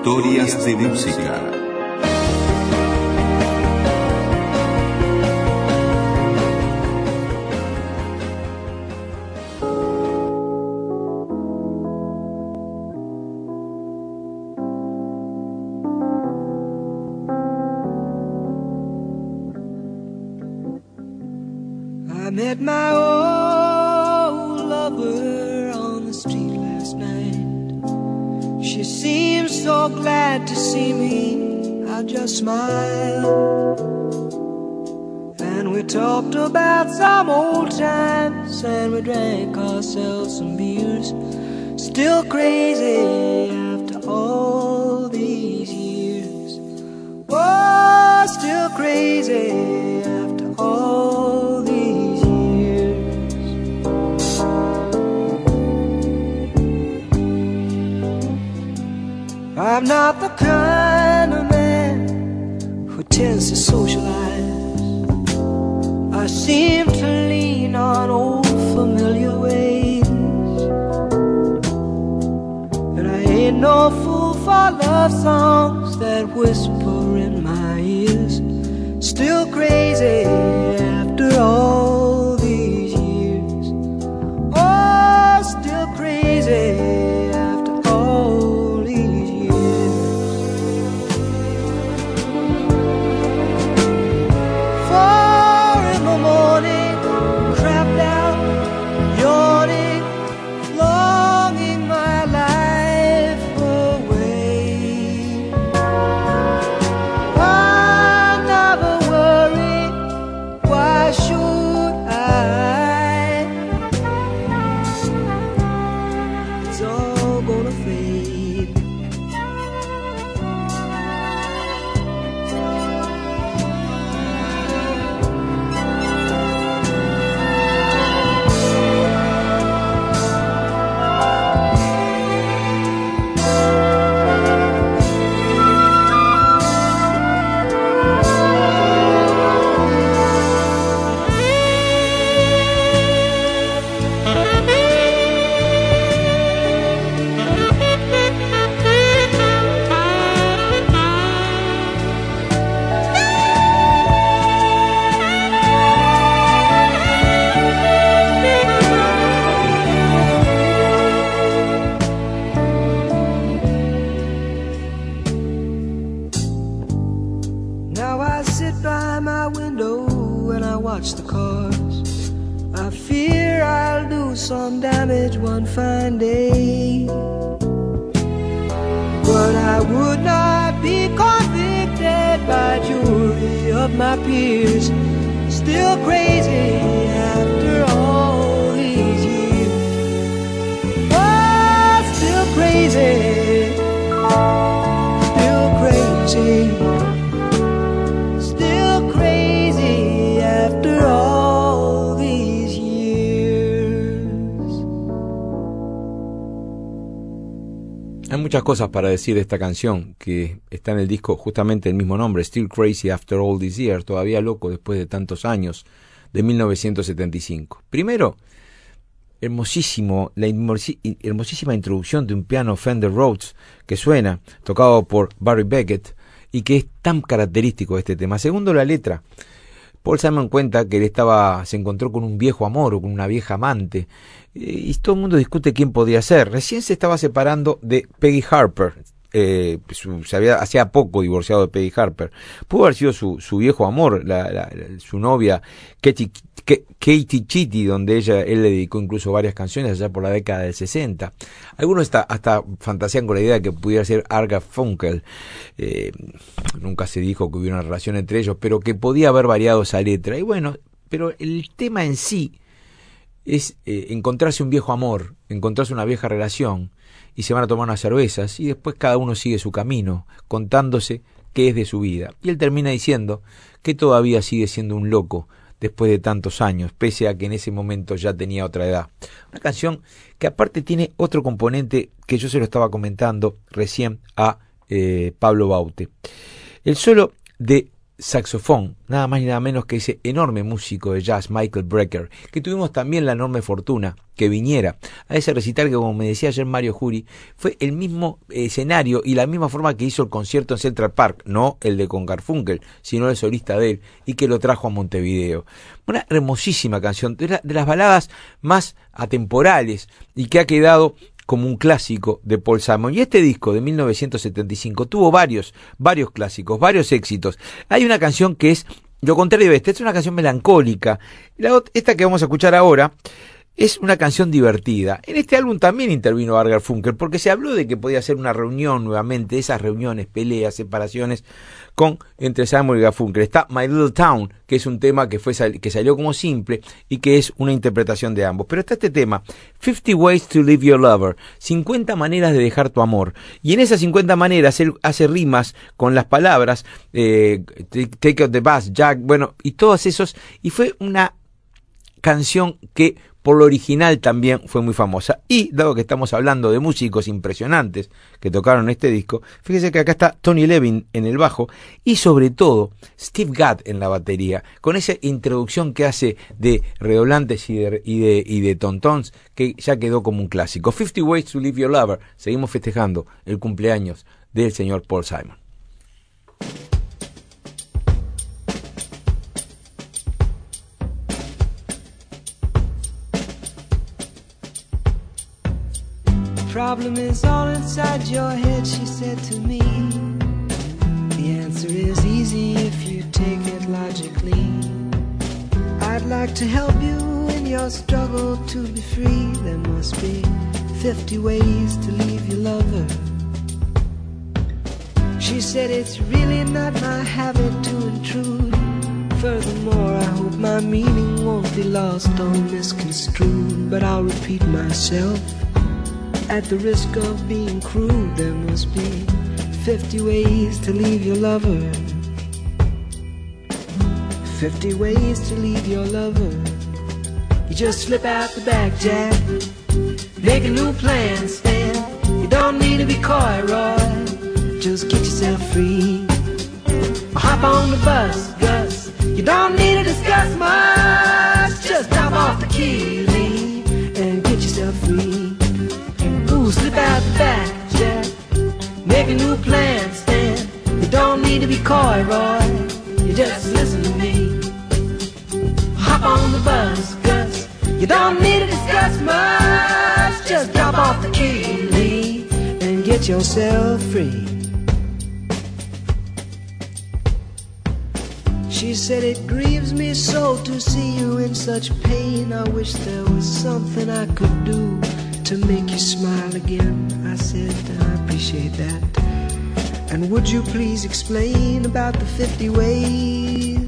Historias de música. I met my old lover on the street last night. She seemed so glad to see me, I just smiled. And we talked about some old times, and we drank ourselves some beers. Still crazy after all these years. Oh, still crazy after all these years. I'm not the kind of man who tends to socialize. I seem to lean on old familiar ways, and I ain't no fool for love songs that whisper in my ears. Still crazy after all these years. Oh, still crazy after all these years. 4 in the morning, crapped out, yawning, longing my life away. I never worry, why should I? It's all gonna fade. Now I sit by my window and I watch the cars. I fear I'll do some damage one fine day, but I would not be convicted by jury of my peers. Still crazy after all these years. Oh, still crazy. Still crazy. Still crazy after all these years. Hay muchas cosas para decir de esta canción que está en el disco justamente el mismo nombre, Still Crazy After All These Years, todavía loco después de tantos años, de 1975. Primero, hermosísima introducción de un piano Fender Rhodes que suena, tocado por Barry Beckett, y que es tan característico de este tema. Segundo, la letra. Paul Simon cuenta que él se encontró con un viejo amor o con una vieja amante, y todo el mundo discute quién podía ser. Recién se estaba separando de Peggy Harper, hacía poco divorciado de Peggy Harper. Pudo haber sido su viejo amor, su novia Katie Chitty, donde él le dedicó incluso varias canciones allá por la década del 60. Algunos hasta fantasean con la idea de que pudiera ser Art Garfunkel. Nunca se dijo que hubiera una relación entre ellos, pero que podía haber variado esa letra. Y bueno, pero el tema en sí es encontrarse un viejo amor, encontrarse una vieja relación, y se van a tomar unas cervezas, y después cada uno sigue su camino, contándose qué es de su vida. Y él termina diciendo que todavía sigue siendo un loco después de tantos años, pese a que en ese momento ya tenía otra edad. Una canción que aparte tiene otro componente que yo se lo estaba comentando recién a Pablo Baute. El solo de saxofón, nada más y nada menos que ese enorme músico de jazz, Michael Brecker, que tuvimos también la enorme fortuna que viniera a ese recital que, como me decía ayer Mario Jury, fue el mismo escenario y la misma forma que hizo el concierto en Central Park, no el de con Garfunkel, sino el solista de él, y que lo trajo a Montevideo. Una hermosísima canción, de las baladas más atemporales y que ha quedado como un clásico de Paul Simon. Y este disco de 1975 tuvo varios clásicos, varios éxitos. Hay una canción que es lo contrario de esta es una canción melancólica. Esta que vamos a escuchar ahora es una canción divertida. En este álbum también intervino Art Garfunkel, porque se habló de que podía ser una reunión nuevamente, esas reuniones, peleas, separaciones entre Simon y Garfunkel. Está My Little Town, que es un tema que salió como simple y que es una interpretación de ambos. Pero está este tema, 50 Ways to Leave Your Lover, 50 maneras de dejar tu amor. Y en esas 50 maneras él hace rimas con las palabras Take out the bus, Jack, bueno, y todos esos. Y fue una canción que por lo original también fue muy famosa. Y dado que estamos hablando de músicos impresionantes que tocaron este disco, fíjese que acá está Tony Levin en el bajo y sobre todo Steve Gadd en la batería, con esa introducción que hace de redoblantes y de tontons, que ya quedó como un clásico. 50 Ways to Leave Your Lover. Seguimos festejando el cumpleaños del señor Paul Simon. Problem is all inside your head, she said to me. The answer is easy if you take it logically. I'd like to help you in your struggle to be free. There must be 50 ways to leave your lover. She said it's really not my habit to intrude. Furthermore, I hope my meaning won't be lost or misconstrued. But I'll repeat myself at the risk of being crude. There must be 50 ways to leave your lover. 50 ways to leave your lover. You just slip out the back, Jack. Make a new plan, Stan. You don't need to be coy, Roy. Just get yourself free. Or hop on the bus, Gus. You don't need to discuss much. Just drop off the key, Lee, and get yourself free. Slip out the back, Jack. Make a new plan, Stan. You don't need to be coy, Roy. You just listen to me. Hop on the bus, Gus. You don't need to discuss much. Just drop off the key, Lee, and get yourself free. She said it grieves me so to see you in such pain. I wish there was something I could do to make you smile again. I said, I appreciate that. And would you please explain about the 50 ways?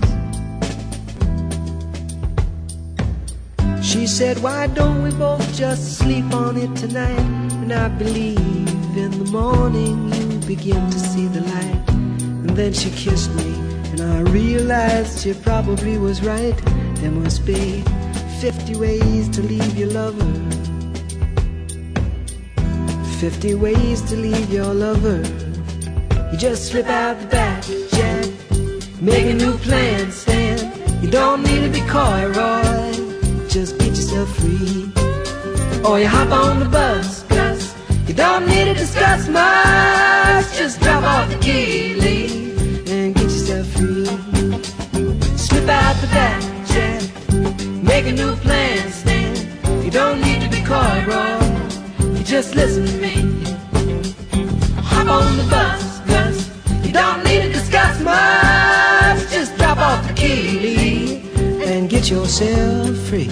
She said, why don't we both just sleep on it tonight? And I believe in the morning you begin to see the light. And then she kissed me, and I realized she probably was right. There must be 50 ways to leave your lover. 50 ways to leave your lover. You just slip out the back, Jack. Make a new plan, Stan. You don't need to be coy, Roy. Just get yourself free. Or you hop on the bus, Gus. You don't need to discuss much. Just drop off the key, Lee, and get yourself free. Slip out the back, Jack. Make a new plan, Stan. You don't need to be coy, Roy. Just listen to me. Hop on the bus, Gus. You don't need to discuss much. Just drop off the key, Lee, and get yourself free.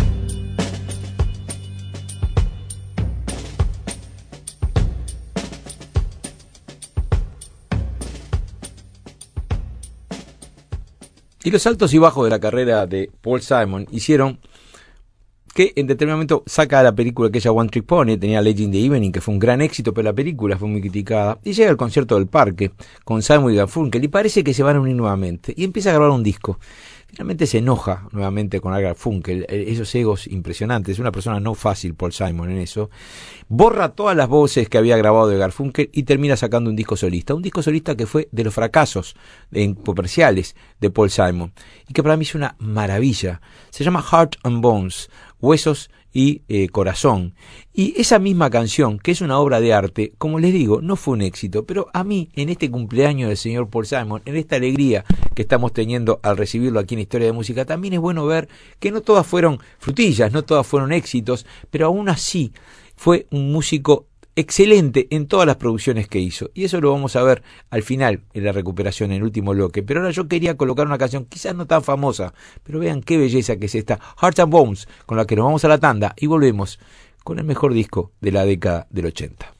Y los altos y bajos de la carrera de Paul Simon hicieron que en determinado momento saca la película aquella One Trick Pony, tenía Legend in the Evening, que fue un gran éxito, pero la película fue muy criticada, y llega al concierto del parque con Simon y Garfunkel, y parece que se van a unir nuevamente, y empieza a grabar un disco. Finalmente se enoja nuevamente con Art Garfunkel, esos egos impresionantes, es una persona no fácil Paul Simon en eso, borra todas las voces que había grabado de Garfunkel y termina sacando un disco solista que fue de los fracasos comerciales de Paul Simon, y que para mí es una maravilla. Se llama Heart and Bones, Huesos y Corazón, y esa misma canción, que es una obra de arte, como les digo, no fue un éxito, pero a mí, en este cumpleaños del señor Paul Simon, en esta alegría que estamos teniendo al recibirlo aquí en Historia de Música, también es bueno ver que no todas fueron frutillas, no todas fueron éxitos, pero aún así fue un músico excelente en todas las producciones que hizo, y eso lo vamos a ver al final en la recuperación, en el último bloque. Pero ahora yo quería colocar una canción quizás no tan famosa, pero vean qué belleza que es esta, Hearts and Bones, con la que nos vamos a la tanda y volvemos con el mejor disco de la década del 80.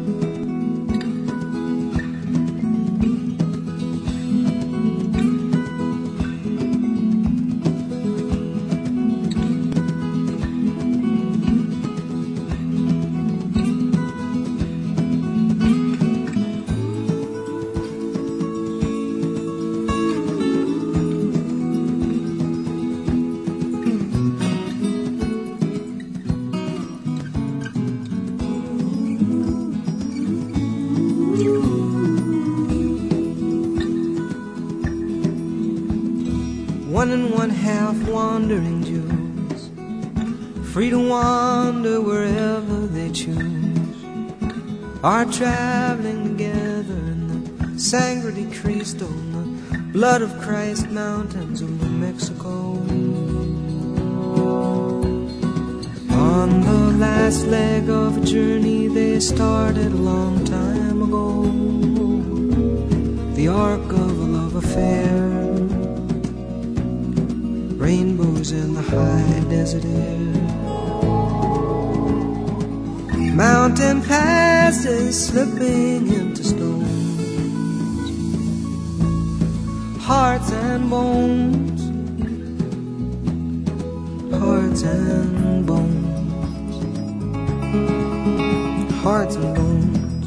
Wandering Jews, free to wander wherever they choose, are traveling together in the sangre de Cristo, in the blood of Christ mountains of New Mexico. On the last leg of a journey they started a long time ago, the arc of a love affair, rainbows in the high desert air, mountain passes slipping into stones, hearts and bones, hearts and bones, hearts and bones.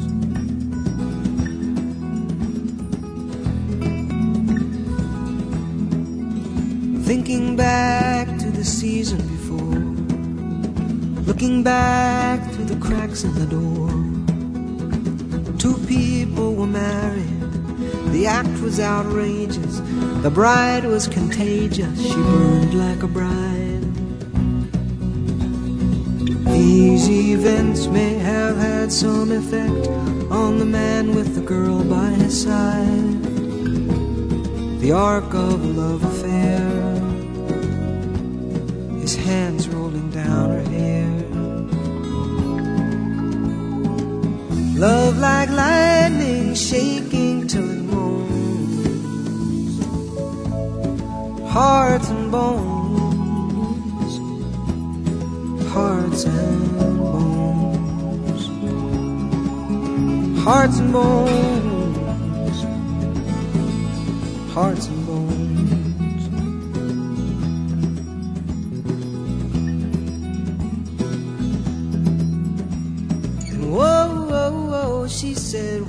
Thinking back to the season before, looking back through the cracks in the door, two people were married, the act was outrageous, the bride was contagious, she burned like a bride. These events may have had some effect on the man with the girl by his side, the arc of a love affair, his hands rolling down her hair. Love like lightning shaking till it moans, hearts and bones, hearts and bones, hearts and bones, hearts and bones. She said,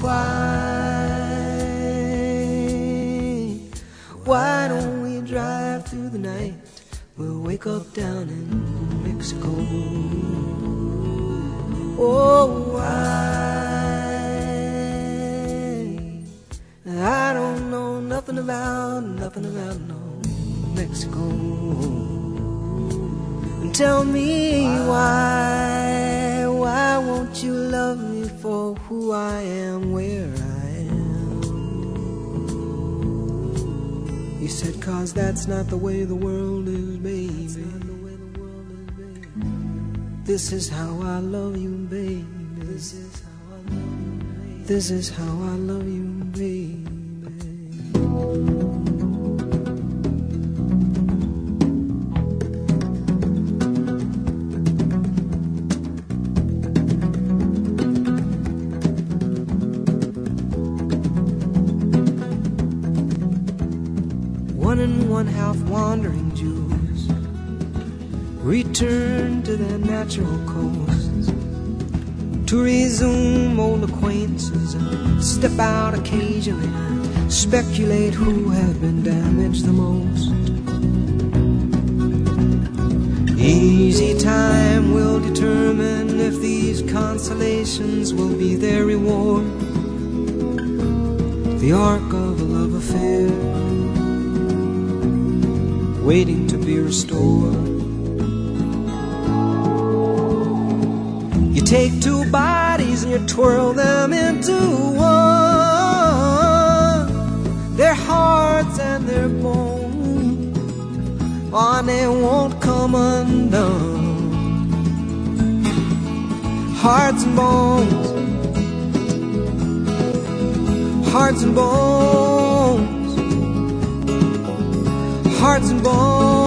why don't we drive through the night? We'll wake up down in Mexico. Oh, I don't know nothing about no Mexico. And tell me why won't you love me for who I am, where I am? He said, 'cause that's not the way the world is, baby. This is how I love you, baby. This is how I love you, baby. This is how I love you, baby. Half wandering Jews return to their natural coasts to resume old acquaintances and step out occasionally and speculate who have been damaged the most. Easy time will determine if these consolations will be their reward. The arc of a love affair, waiting to be restored. You take two bodies and you twirl them into one. Their hearts and their bones, oh, and they won't come undone. Hearts and bones, hearts and bones, hearts and bones.